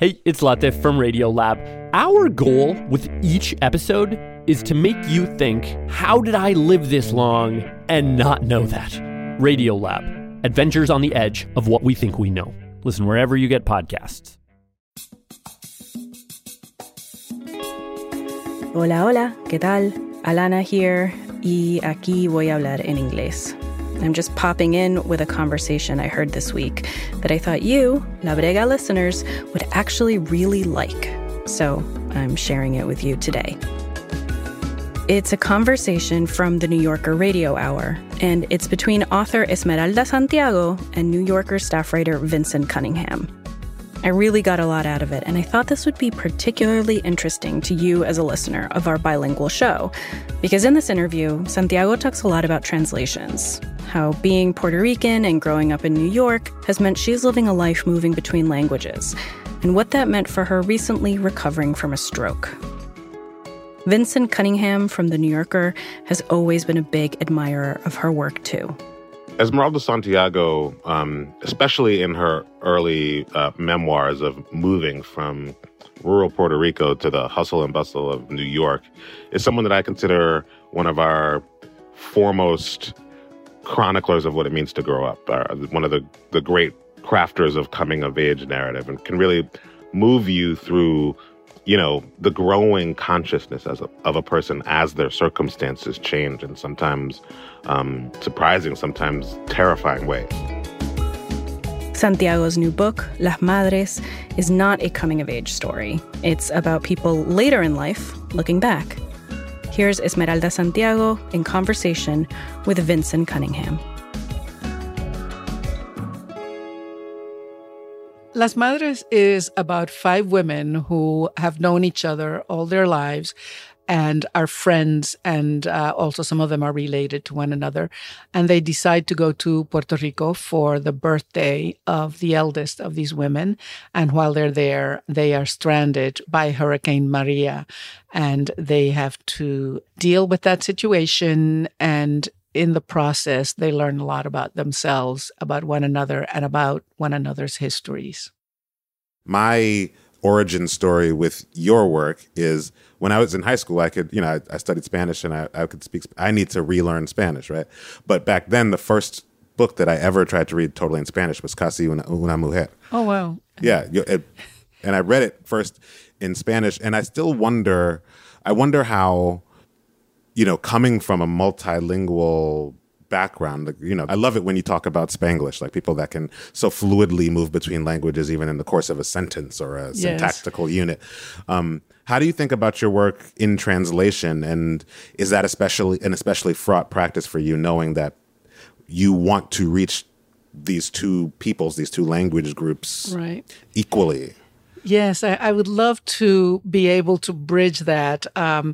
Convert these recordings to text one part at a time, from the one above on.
Hey, it's Latif from Radiolab. Our goal with each episode is to make you think, how did I live this long and not know that? Radiolab, adventures on the edge of what we think we know. Listen wherever you get podcasts. Hola, hola, ¿qué tal? Alana here, y aquí voy a hablar en inglés. I'm just popping in with a conversation I heard this week that I thought you, La Brega listeners, would actually really like. So I'm sharing it with you today. It's a conversation from the New Yorker Radio Hour, and it's between author Esmeralda Santiago and New Yorker staff writer Vinson Cunningham. I really got a lot out of it, and I thought this would be particularly interesting to you as a listener of our bilingual show, because in this interview, Santiago talks a lot about translations, how being Puerto Rican and growing up in New York has meant she's living a life moving between languages, and what that meant for her recently recovering from a stroke. Vinson Cunningham from The New Yorker has always been a big admirer of her work, too. Esmeralda Santiago, especially in her early memoirs of moving from rural Puerto Rico to the hustle and bustle of New York, is someone that I consider one of our foremost chroniclers of what it means to grow up, one of the great crafters of coming-of-age narrative, and can really move you through, you know, the growing consciousness of a person as their circumstances change, and sometimes surprising, sometimes terrifying ways. Santiago's new book, Las Madres, is not a coming-of-age story. It's about people later in life looking back. Here's Esmeralda Santiago in conversation with Vinson Cunningham. Las Madres is about 5 women who have known each other all their lives and are friends, and also some of them are related to one another. And they decide to go to Puerto Rico for the birthday of the eldest of these women. And while they're there, they are stranded by Hurricane Maria, and they have to deal with that situation. And in the process, they learn a lot about themselves, about one another, and about one another's histories. My origin story with your work is when I was in high school, I studied Spanish and I could speak. I need to relearn Spanish, right? But back then, the first book that I ever tried to read totally in Spanish was Casi una Mujer. Oh, wow. Yeah. And I read it first in Spanish, and I still wonder how, you know, coming from a multilingual background, you know, I love it when you talk about Spanglish, like people that can so fluidly move between languages, even in the course of a sentence or a syntactical unit. How do you think about your work in translation? And is that especially fraught practice for you, knowing that you want to reach these two peoples, these two language groups equally? Yes, I would love to be able to bridge that.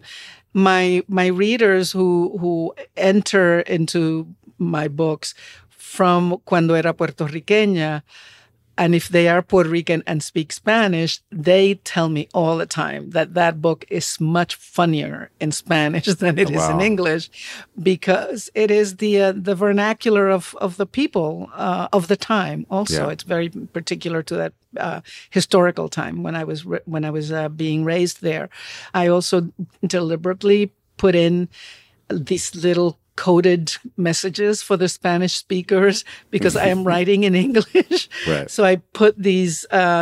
My readers who enter into my books from Cuando Era Puertorriqueña, and if they are Puerto Rican and speak Spanish, they tell me all the time that book is much funnier in Spanish than it is in English, because it is the vernacular of the people of the time. Also, it's very particular to that historical time when I was being raised there. I also deliberately put in these little coded messages for the Spanish speakers because I am writing in English. Right. So I put these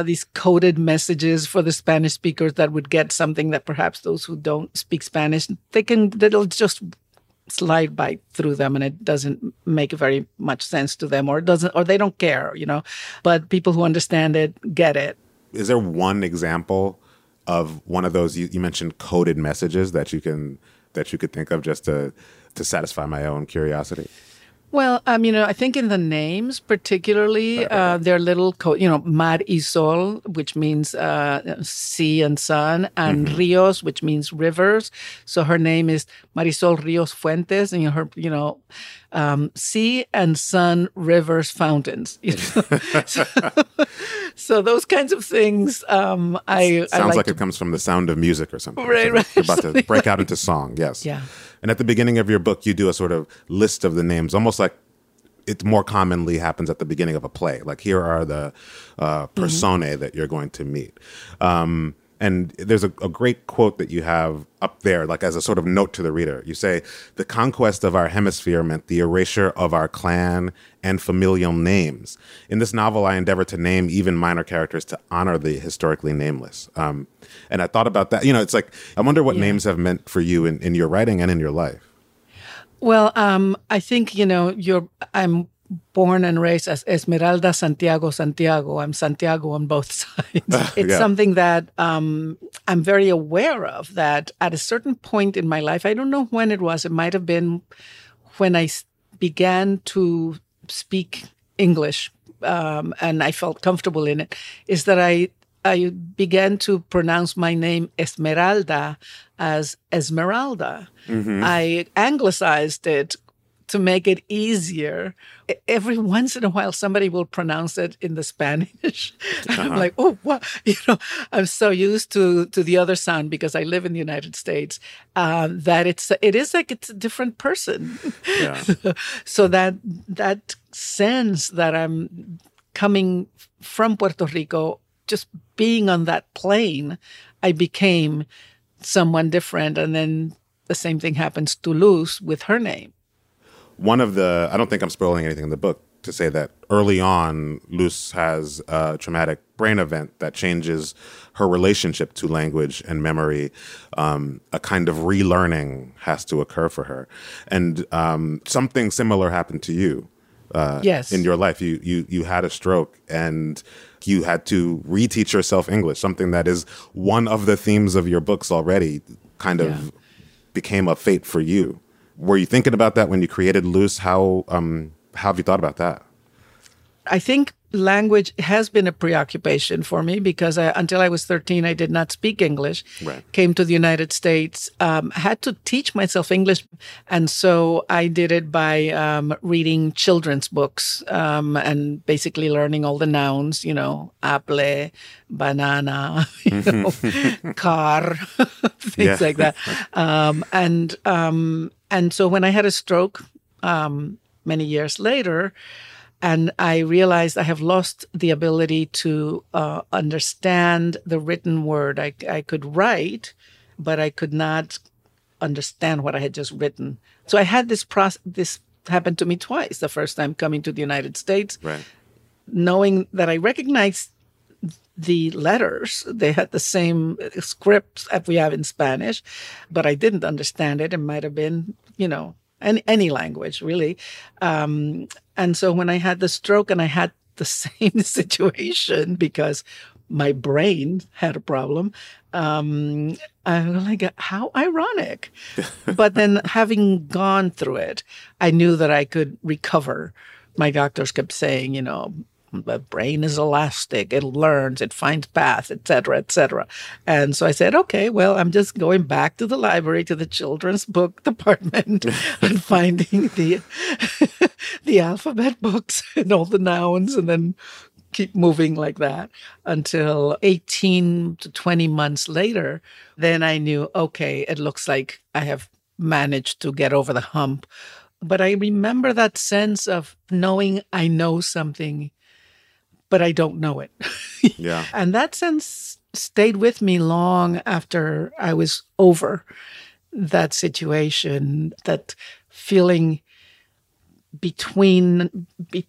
coded messages for the Spanish speakers that would get something that perhaps those who don't speak Spanish, they'll just slide by through them and it doesn't make very much sense to them, or they don't care, you know. But people who understand it get it. Is there one example of one of those you mentioned coded messages that you could think of just to satisfy my own curiosity? Well, I think in the names particularly, they're little, Mar y Sol, which means sea and sun, and Ríos, which means rivers. So her name is Marisol Ríos Fuentes, and her, sea and sun, rivers, fountains. So those kinds of things. Sounds like it comes from The Sound of Music or something. Right. You're about to break out into song. Yes. Yeah. And at the beginning of your book, you do a sort of list of the names, almost like it more commonly happens at the beginning of a play. Like, here are the personae that you're going to meet. And there's a great quote that you have up there, like as a sort of note to the reader. You say, "The conquest of our hemisphere meant the erasure of our clan and familial names. In this novel, I endeavor to name even minor characters to honor the historically nameless." And I thought about that. It's like, I wonder what names have meant for you in your writing and in your life. Well, I think, I'm born and raised as Esmeralda Santiago Santiago. I'm Santiago on both sides. It's something that I'm very aware of, that at a certain point in my life, I don't know when it was, it might have been when I began to speak English, and I felt comfortable in it, is that I began to pronounce my name Esmeralda as Esmeralda. I anglicized it to make it easier. Every once in a while, somebody will pronounce it in the Spanish. I'm like, oh, wow. I'm so used to the other sound because I live in the United States, that it is like it's a different person. Yeah. So that sense that I'm coming from Puerto Rico, just being on that plane, I became someone different. And then the same thing happens to Luz with her name. I don't think I'm spoiling anything in the book to say that early on, Luz has a traumatic brain event that changes her relationship to language and memory. A kind of relearning has to occur for her. And something similar happened to you. Yes. In your life. You had a stroke and you had to reteach yourself English, something that is one of the themes of your books already, kind of became a fate for you. Were you thinking about that when you created Luz? How have you thought about that? I think language has been a preoccupation for me because until I was 13, I did not speak English. Right. Came to the United States, had to teach myself English. And so I did it by reading children's books and basically learning all the nouns, apple, banana, car, things like that. And so when I had a stroke many years later, and I realized I have lost the ability to understand the written word. I could write, but I could not understand what I had just written. So I had this process. This happened to me twice. The first time coming to the United States, right, knowing that I recognized the letters. They had the same scripts that we have in Spanish, but I didn't understand it. It might have been, any language, really. And so when I had the stroke and I had the same situation because my brain had a problem, I was like, how ironic. But then having gone through it, I knew that I could recover. My doctors kept saying, the brain is elastic. It learns, it finds paths, et cetera, et cetera. And so I said, okay, well, I'm just going back to the library, to the children's book department and finding the alphabet books and all the nouns and then keep moving like that until 18 to 20 months later. Then I knew, okay, it looks like I have managed to get over the hump. But I remember that sense of knowing I know something, but I don't know it. Yeah. And that sense stayed with me long after I was over that situation, that feeling between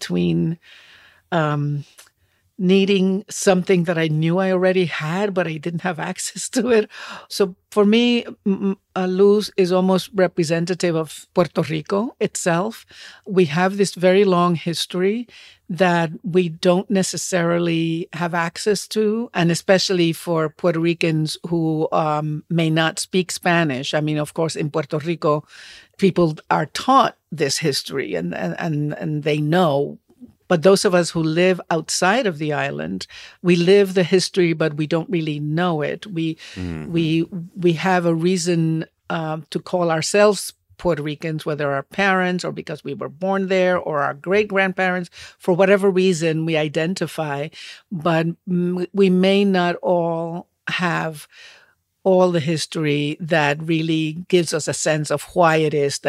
needing something that I knew I already had, but I didn't have access to it. So for me, Luz is almost representative of Puerto Rico itself. We have this very long history that we don't necessarily have access to, and especially for Puerto Ricans who may not speak Spanish. I mean, of course, in Puerto Rico, people are taught this history and they know. But those of us who live outside of the island, we live the history, but we don't really know it. We have a reason to call ourselves Puerto Ricans, whether our parents or because we were born there or our great-grandparents, for whatever reason we identify. But we may not all have all the history that really gives us a sense of why it is that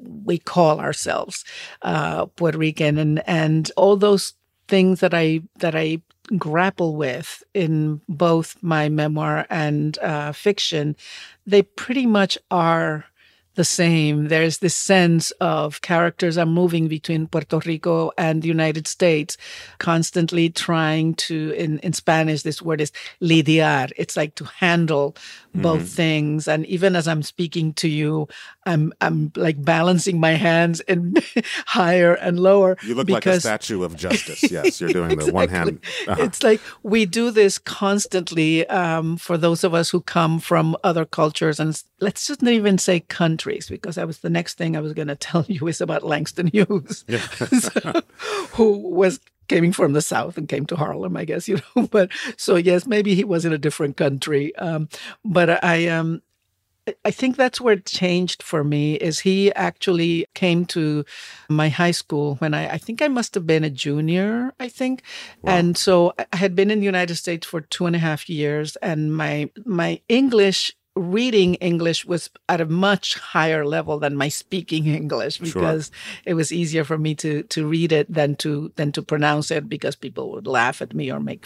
we call ourselves Puerto Rican, and all those things that I grapple with in both my memoir and fiction, they pretty much are the same. There's this sense of characters are moving between Puerto Rico and the United States, constantly trying to, in Spanish, this word is lidiar. It's like to handle both things. And even as I'm speaking to you, I'm like balancing my hands in higher and lower. You look like a statue of justice. Yes, you're doing exactly. the one hand. It's like we do this constantly for those of us who come from other cultures. And let's just not even say countries, because that was the next thing I was going to tell you is about Langston Hughes, who came from the South and came to Harlem, I guess, But so, yes, maybe he was in a different country. But I think that's where it changed for me, is he actually came to my high school when I think I must have been a junior, I think. Wow. And so I had been in the United States for 2.5 years, and my reading English was at a much higher level than my speaking English, because it was easier for me to read it than to pronounce it, because people would laugh at me or make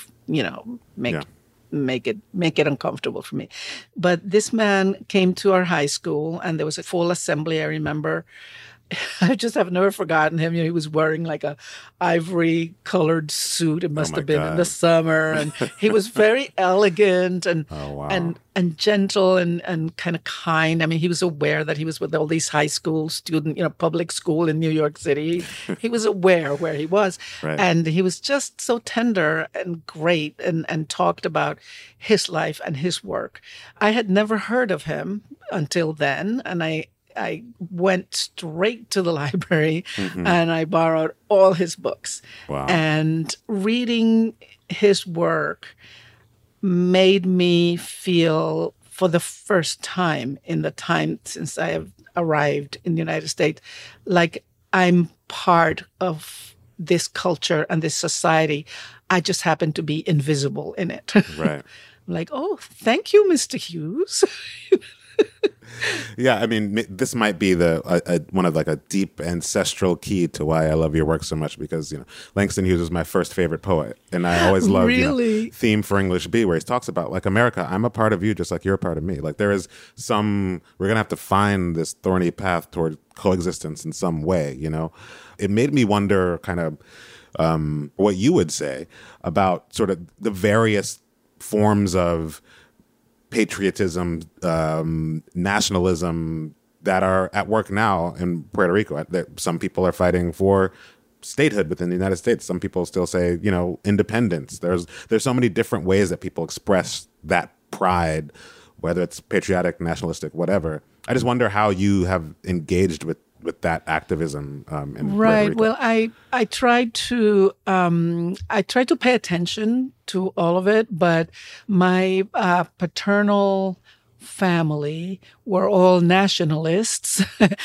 it uncomfortable for me. But this man came to our high school, and there was a full assembly. I remember, I just have never forgotten him. He was wearing like a ivory colored suit. It must have been in the summer, and he was very elegant and and gentle and kind of kind. I mean, he was aware that he was with all these high school students, public school in New York City. He was aware where he was, and he was just so tender and great, and talked about his life and his work. I had never heard of him until then, and I went straight to the library and I borrowed all his books. Wow. And reading his work made me feel, for the first time in the time since I have arrived in the United States, like I'm part of this culture and this society. I just happen to be invisible in it. Right. I'm like, oh, thank you, Mr. Hughes. Yeah, I mean, this might be one of like a deep ancestral key to why I love your work so much, because Langston Hughes is my first favorite poet, and I always love Theme for English B, where he talks about like, America, I'm a part of you just like you're a part of me. Like there is we're gonna have to find this thorny path toward coexistence in some way. It made me wonder kind of what you would say about sort of the various forms of patriotism, nationalism that are at work now in Puerto Rico. Some people are fighting for statehood within the United States. Some people still say, independence. There's so many different ways that people express that pride, whether it's patriotic, nationalistic, whatever. I just wonder how you have engaged with that activism in Puerto Rico. Well, I tried to pay attention to all of it, but my paternal family were all nationalists.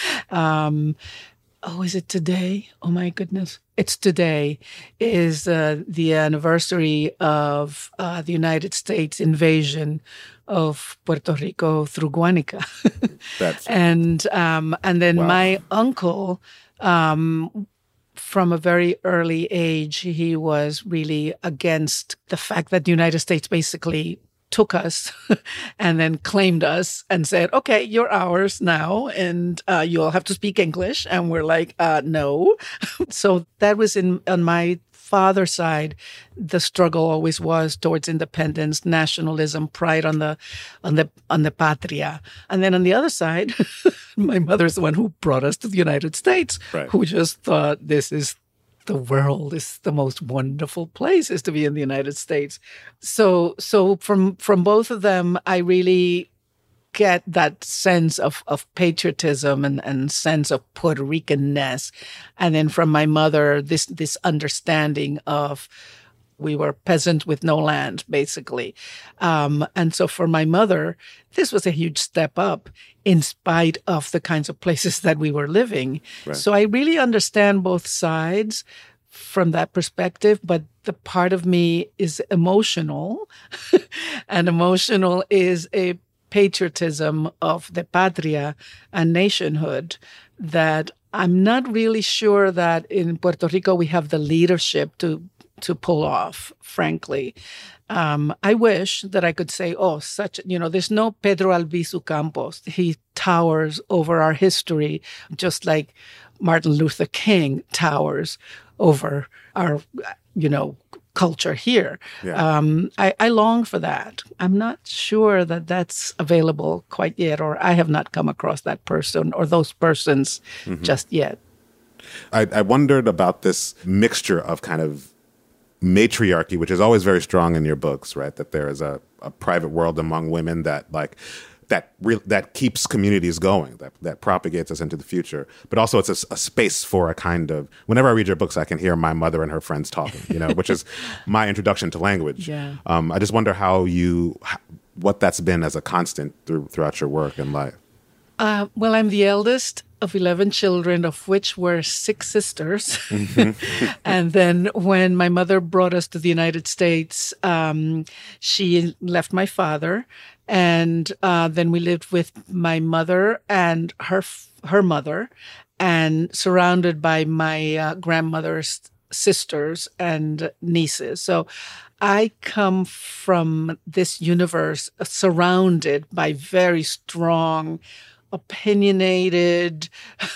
Is it today? Oh my goodness. It's today is the anniversary of the United States invasion of Puerto Rico through Guanica. And then my uncle, from a very early age, he was really against the fact that the United States basically took us and then claimed us and said, okay, you're ours now, and you all have to speak English. And we're like, no. So that was on my father's side. The struggle always was towards independence, nationalism, pride on the patria. And then on the other side, my mother's the one who brought us to the United States, who just thought the world is the most wonderful places to be in the United States. So from both of them, I really get that sense of patriotism and sense of Puerto Rican-ness. And then from my mother, this understanding of we were peasant with no land, basically. And so for my mother, this was a huge step up in spite of the kinds of places that we were living. Right. So I really understand both sides from that perspective, but the part of me is emotional, and emotional is a patriotism of the patria and nationhood that I'm not really sure that in Puerto Rico we have the leadership to pull off, frankly. I wish that I could say, there's no Pedro Albizu Campos. He towers over our history, just like Martin Luther King towers over our, culture here. Yeah. I long for that. I'm not sure that that's available quite yet, or I have not come across that person or those persons just yet. I wondered about this mixture of kind of matriarchy, which is always very strong in your books, right? That there is a private world among women that that keeps communities going, that propagates us into the future. But also it's a space for a kind of, whenever I read your books, I can hear my mother and her friends talking, which is my introduction to language. Yeah. I just wonder what that's been as a constant throughout your work and life. Well, I'm the eldest of 11 children, of which were 6 sisters. And then when my mother brought us to the United States, she left my father. And then we lived with my mother and her mother, and surrounded by my grandmother's sisters and nieces. So I come from this universe surrounded by very strong, opinionated,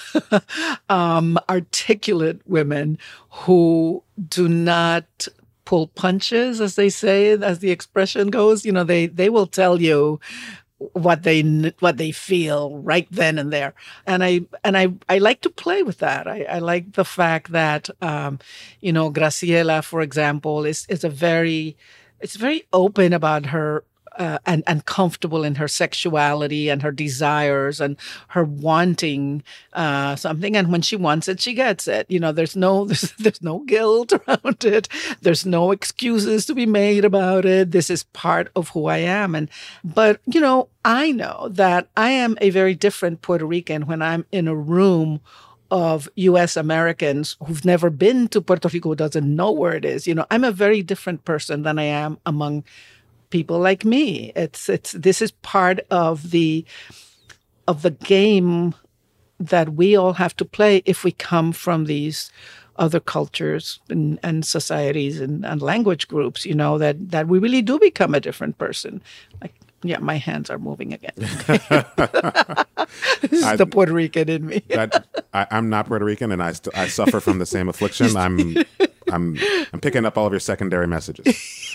articulate women who do not pull punches, as they say, as the expression goes. They will tell you what they feel right then and there. And I like to play with that. I like the fact that Graciela, for example, is very open about her and comfortable in her sexuality and her desires and her wanting something. And when she wants it, she gets it. There's no guilt around it. There's no excuses to be made about it. This is part of who I am. But I know that I am a very different Puerto Rican when I'm in a room of U.S. Americans who've never been to Puerto Rico, who doesn't know where it is. I'm a very different person than I am among people like me. This is part of the game that we all have to play if we come from these other cultures and societies and language groups. That we really do become a different person. My hands are moving again. This is the Puerto Rican in me. I'm not Puerto Rican, and I suffer from the same affliction. I'm picking up all of your secondary messages.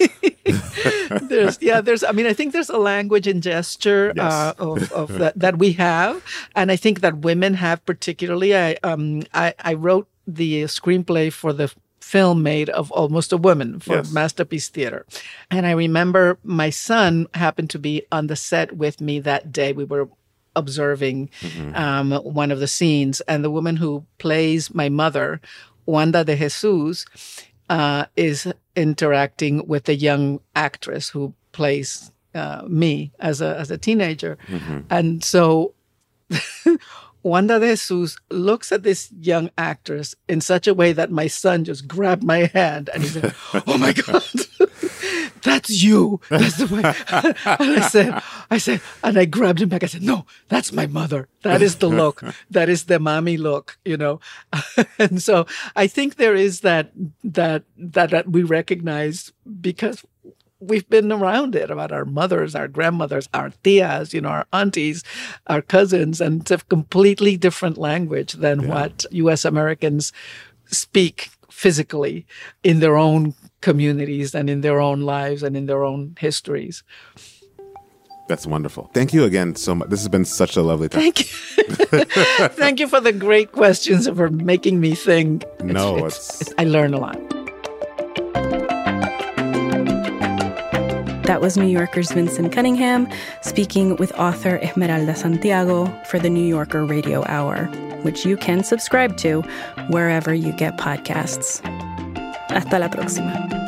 I think there's a language and gesture of that we have, and I think that women have particularly. I wrote the screenplay for the film made of Almost a Woman for Masterpiece Theater. And I remember my son happened to be on the set with me that day. We were observing one of the scenes, and the woman who plays my mother, Wanda de Jesus, is interacting with the young actress who plays me as a teenager. And so Wanda de Jesus looks at this young actress in such a way that my son just grabbed my hand and he said, "Oh my God, that's you." That's the way. And I said, and I grabbed him back. I said, "No, that's my mother. That is the look. That is the mommy look, And so I think there is that we recognize because we've been around it, about our mothers, our grandmothers, our tias, our aunties, our cousins, and it's a completely different language than what U.S. Americans speak physically in their own communities and in their own lives and in their own histories. That's wonderful. Thank you again so much. This has been such a lovely time. Thank you. Thank you for the great questions and for making me think. I learn a lot. That was New Yorker's Vincent Cunningham speaking with author Esmeralda Santiago for the New Yorker Radio Hour, which you can subscribe to wherever you get podcasts. Hasta la próxima.